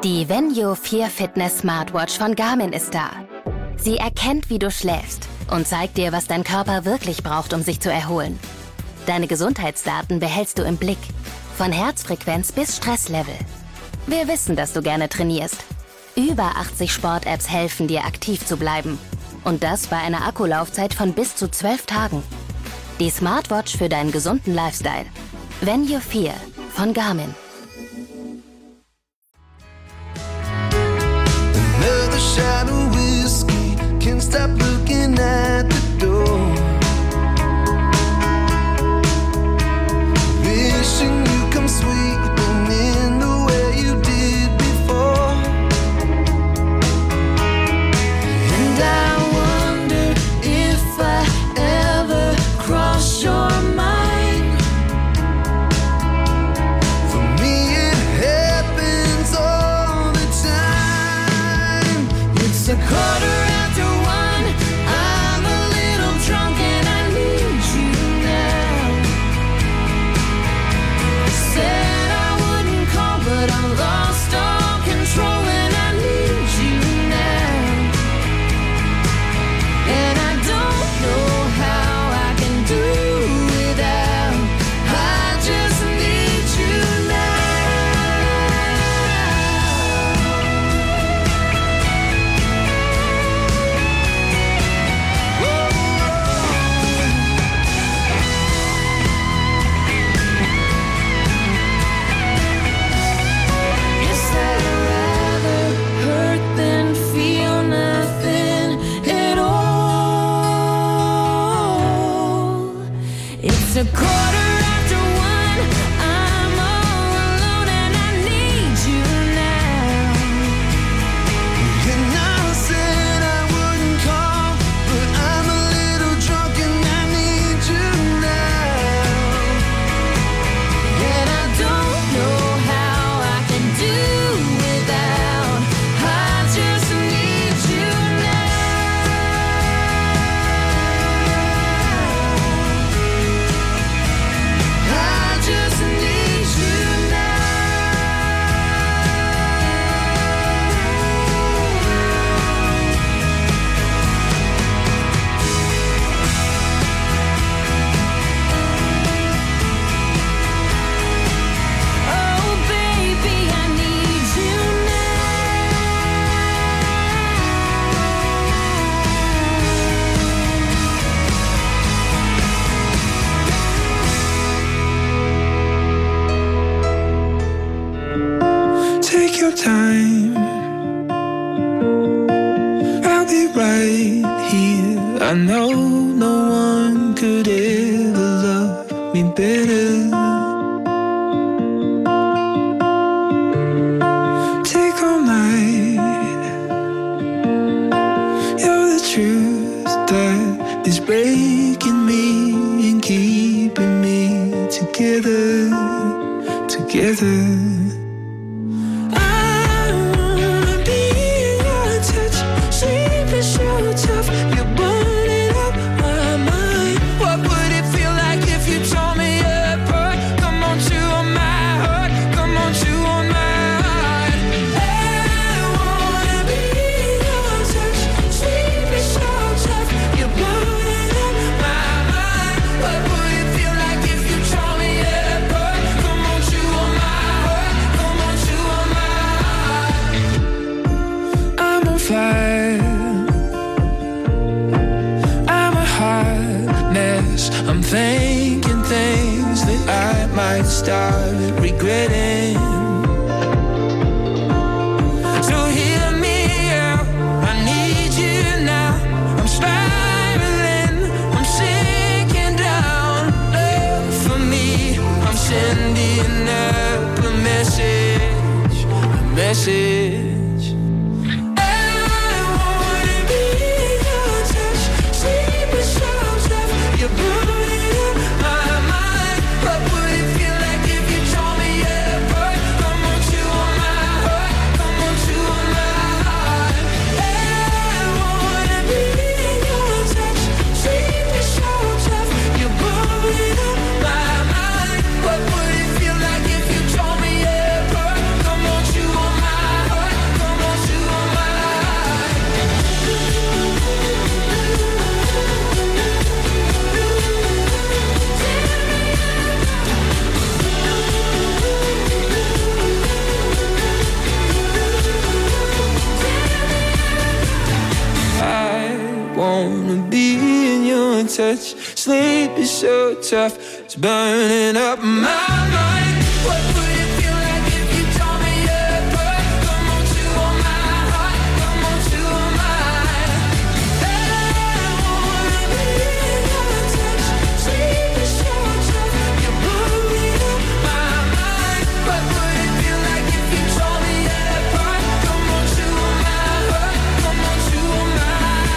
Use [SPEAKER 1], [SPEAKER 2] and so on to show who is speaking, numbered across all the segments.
[SPEAKER 1] Die Venue 4 Fitness Smartwatch von Garmin ist da. Sie erkennt, wie du schläfst und zeigt dir, was dein Körper wirklich braucht, um sich zu erholen. Deine Gesundheitsdaten behältst du im Blick, von Herzfrequenz bis Stresslevel. Wir wissen, dass du gerne trainierst. Über 80 Sport-Apps helfen dir, aktiv zu bleiben. Und das bei einer Akkulaufzeit von bis zu 12 Tagen. Die Smartwatch für deinen gesunden Lifestyle. Venue 4 von Garmin.
[SPEAKER 2] Another shot of whiskey, can't stop looking at the door. Wishing you come sweeping in the way you did before. And I wonder if I ever cross your mind. For me it happens all the time. It's a quarter after one, I'm a little drunk and I need you now. Said I wouldn't call, but I'm lost all control and I need you now. And I don't know how I can do without. I just need you now. Guess I'd rather hurt than feel nothing at all. It's a quarter after one, I'm all alone and I need you now. And I said I wouldn't call, but I'm a little drunk and I need you now. And I don't know how I can do without. I just need you now. I just need you now. Oh baby, I need you now.
[SPEAKER 3] Take your time, I'll be right here. I know no one could ever love me better. Take all night, you're the truth that is breaking me and keeping me together, together. I wanna be in your touch, sleep is so tough, you're burning up my mind. What would it feel like if you tore me apart? Come on, chew on my heart, come on, chew on my heart. I wanna be in your touch, sleep is so tough, you're burning up my mind. What would it feel like if you tore me apart? Come on, chew on my heart, come on, chew on my heart. I'm on fire, I'm a hot mess. I'm thinking things that I might start regretting. So hear me out, I need you now. I'm spiraling, I'm sinking down. Love for me, I'm sending up a message, a message. I wanna be in your touch, sleep is so tough, you're burning up my mind. What would it feel like if you tore me apart? Come on, chew on my heart, come on, chew on my heart. I wanna be in your touch, sleep is so tough, you're burning up my mind. What would it feel like if you tore me apart? Come on, chew on my heart. touch. Sleep is so tough, it's burning up my mind. What would it feel like if you tore me apart? Come on to all my heart, come on to all mine. I wanna be in your touch. Sleep is so tough, you burn me up my mind. What would it feel like if you tore me apart? Come on to all my heart, come on to all mine.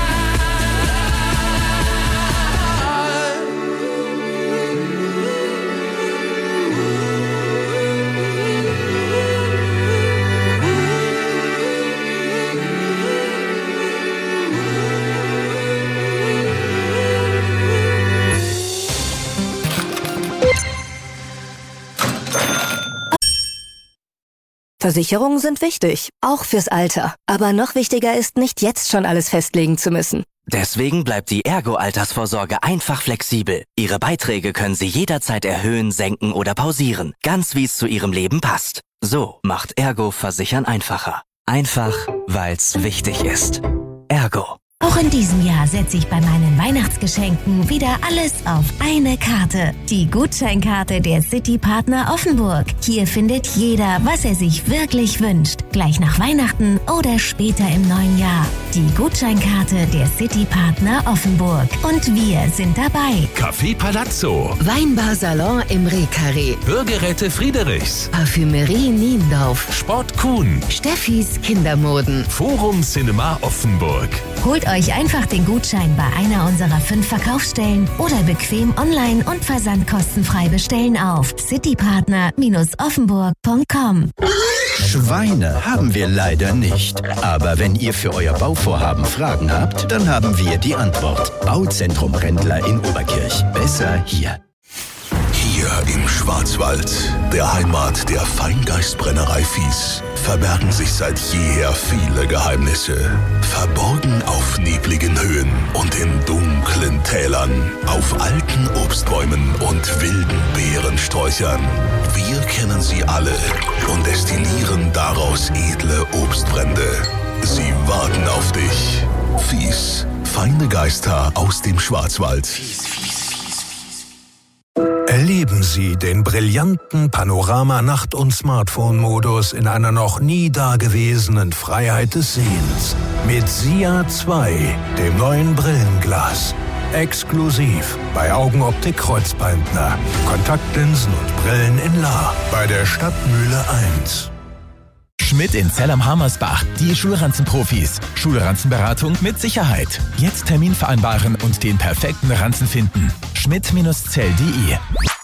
[SPEAKER 4] Versicherungen sind wichtig, auch fürs Alter. Aber noch wichtiger ist, nicht jetzt schon alles festlegen zu müssen.
[SPEAKER 5] Deswegen bleibt die Ergo-Altersvorsorge einfach flexibel. Ihre Beiträge können Sie jederzeit erhöhen, senken oder pausieren, ganz wie es zu Ihrem Leben passt. So macht Ergo Versichern einfacher. Einfach, weil's wichtig ist. Ergo.
[SPEAKER 6] Auch in diesem Jahr setze ich bei meinen Weihnachtsgeschenken wieder alles auf eine Karte. Die Gutscheinkarte der City-Partner Offenburg. Hier findet jeder, was er sich wirklich wünscht. Gleich nach Weihnachten oder später im neuen Jahr. Die Gutscheinkarte der City-Partner Offenburg. Und wir sind dabei.
[SPEAKER 7] Café Palazzo,
[SPEAKER 8] Weinbar Salon im Rehkarree,
[SPEAKER 7] Bürgerräte Friedrichs,
[SPEAKER 8] Parfümerie Niendorf,
[SPEAKER 7] Sport Kuhn,
[SPEAKER 8] Steffis Kindermoden.
[SPEAKER 7] Forum Cinema Offenburg.
[SPEAKER 6] Holt euch einfach den Gutschein bei einer unserer 5 Verkaufsstellen oder bequem online und versandkostenfrei bestellen auf citypartner-offenburg.com.
[SPEAKER 9] Schweine haben wir leider nicht. Aber wenn ihr für euer Bauvorhaben Fragen habt, dann haben wir die Antwort. Bauzentrum Rendler in Oberkirch. Besser hier.
[SPEAKER 10] Hier im Schwarzwald, der Heimat der Feingeistbrennerei Fies, verbergen sich seit jeher viele Geheimnisse. Verborgen auf nebligen Höhen und in dunklen Tälern, auf alten Obstbäumen und wilden Beerensträuchern. Wir kennen sie alle und destillieren daraus edle Obstbrände. Sie warten auf dich. Fies, feine Geister aus dem Schwarzwald.
[SPEAKER 7] Erleben Sie den brillanten Panorama-Nacht- und Smartphone-Modus in einer noch nie dagewesenen Freiheit des Sehens. Mit SIA 2, dem neuen Brillenglas. Exklusiv bei Augenoptik Kreuzbeindner. Kontaktlinsen und Brillen in La. Bei der Stadtmühle 1.
[SPEAKER 11] Schmidt in Zell am Hammersbach, die Schulranzenprofis. Schulranzenberatung mit Sicherheit. Jetzt Termin vereinbaren und den perfekten Ranzen finden. Schmidt-Zell.de.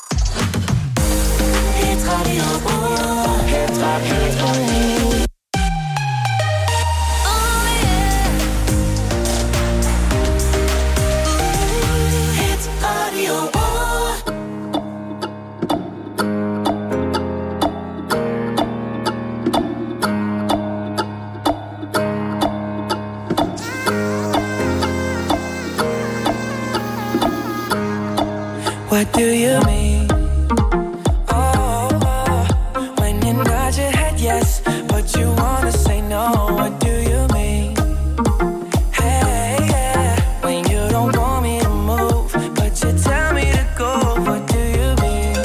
[SPEAKER 3] What do you mean? Oh, when you nod your head yes, but you wanna say no. What do you mean? Hey, yeah, when you don't want me to move, but you tell me to go. What do you mean?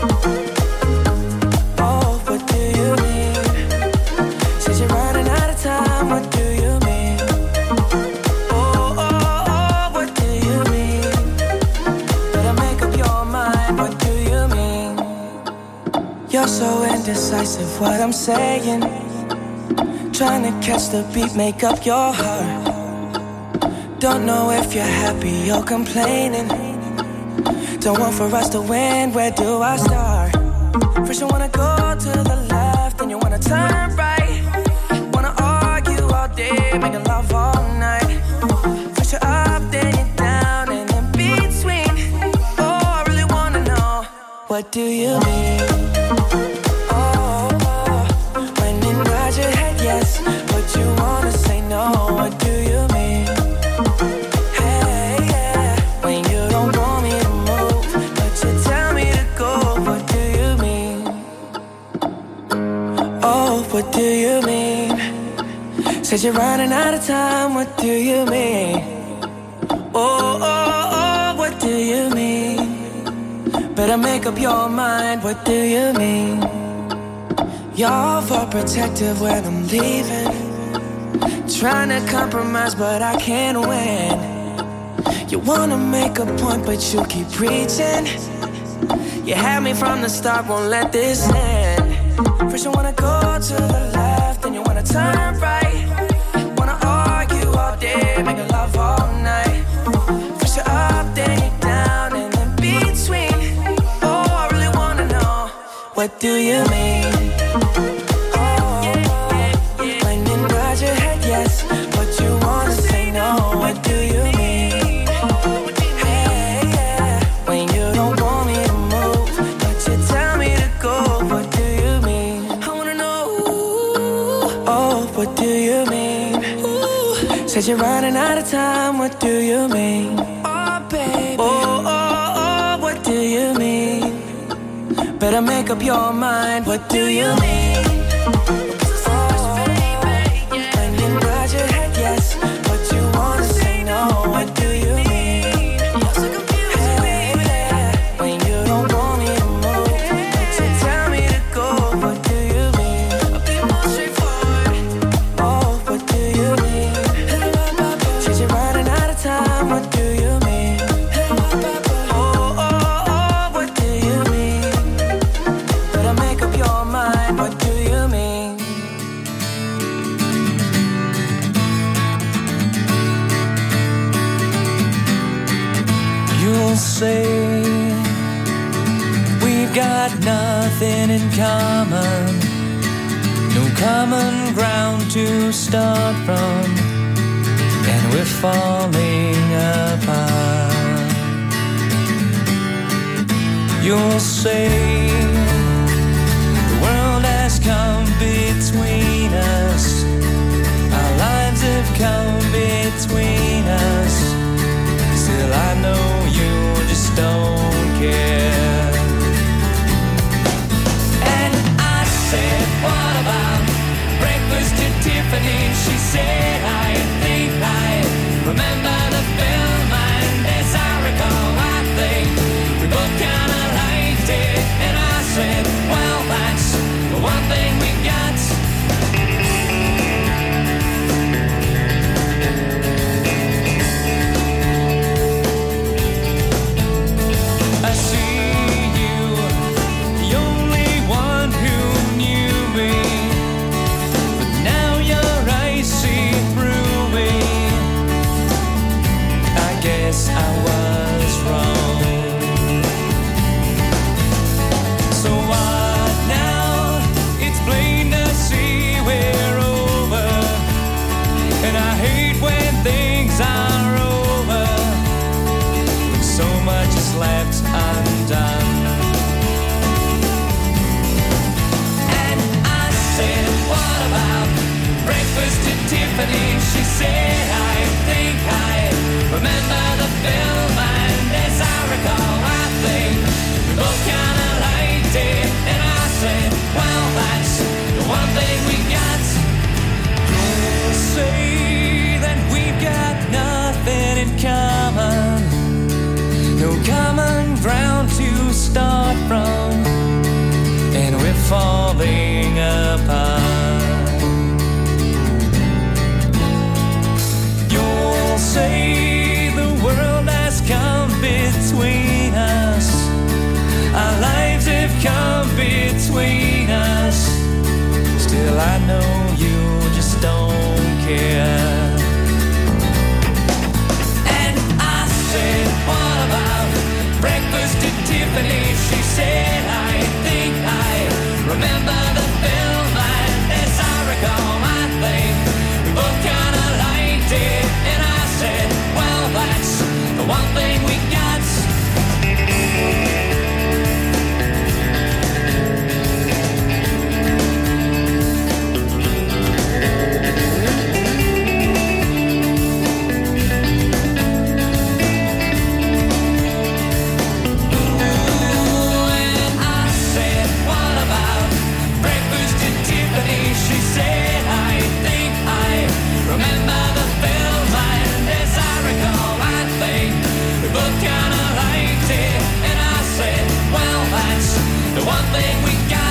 [SPEAKER 3] Oh, what do you mean? Since you're running out of time, what do you mean? Oh, what do you mean? Better make up your mind, what do you mean? You're so indecisive, what I'm saying. Trying to catch the beat, make up your heart. Don't know if you're happy or complaining. Don't want for us to win, where do I start? First you wanna go to the left, then you wanna turn right. Wanna argue all day, making love all night. First you're up, then you're down, and in between. Oh, I really wanna know, what do you mean? Oh, when you nod your head yes, but you wanna say no. What do you mean? Hey, yeah, when you don't want me to move, but you tell me to go. What do you mean? Oh, what do you mean? Said you're running out of time. What do you mean? Oh, what Better make up your mind, what do you mean? You're overprotective when I'm leaving. Trying to compromise, but I can't win. You wanna make a point, but you keep preaching. You had me from the start, won't let this end. First you wanna go to the left, then you wanna turn right. Wanna argue all day, make love all night. First you're up, then you're down, and in between. Oh, I really wanna know, what do you mean? Oh, when you nod your head yes, but you wanna say no, what do you mean? Hey, yeah, when you don't want me to move, but you tell me to go, what do you mean? I wanna know, oh, what do you mean? Said you're running out of time, what do you mean? Oh, baby, oh, what do you mean? Better make up your mind, what do you mean? Oh, when you nod your head yes, but you wanna say no, what do you mean? Hey, yeah, when you don't want me to move, but you tell me to go, what do you mean? I'll be more straightforward. Oh, what do you mean? Said you're running out of time, what do you mean? Oh, what do you mean? Better make up your mind, what do you mean?
[SPEAKER 12] You'll say we've got nothing in common, no common ground to start from, and we're falling apart. You'll say the world has come between us, our lives have come between us. Still I know you just don't care. And I said, what about breakfast at Tiffany? She said, I think I remember the film, and as I recall, I think we both kinda liked it. And I said, well, that's the one thing we got. I see you, the only one who knew me, but now your eyes see through me. I guess I was wrong. So what now? It's plain to see we're over, and I hate when things are over, when so much is left undone. And I said, what about breakfast at Tiffany? She said, I think I remember the film, and as I recall, I think we both kinda liked it. And I said, well, that's the one thing we got. You'll say that we've got nothing in common, no common ground to start from, and we're falling apart. You'll say the world has come between us, our lives have come between us. Still I know you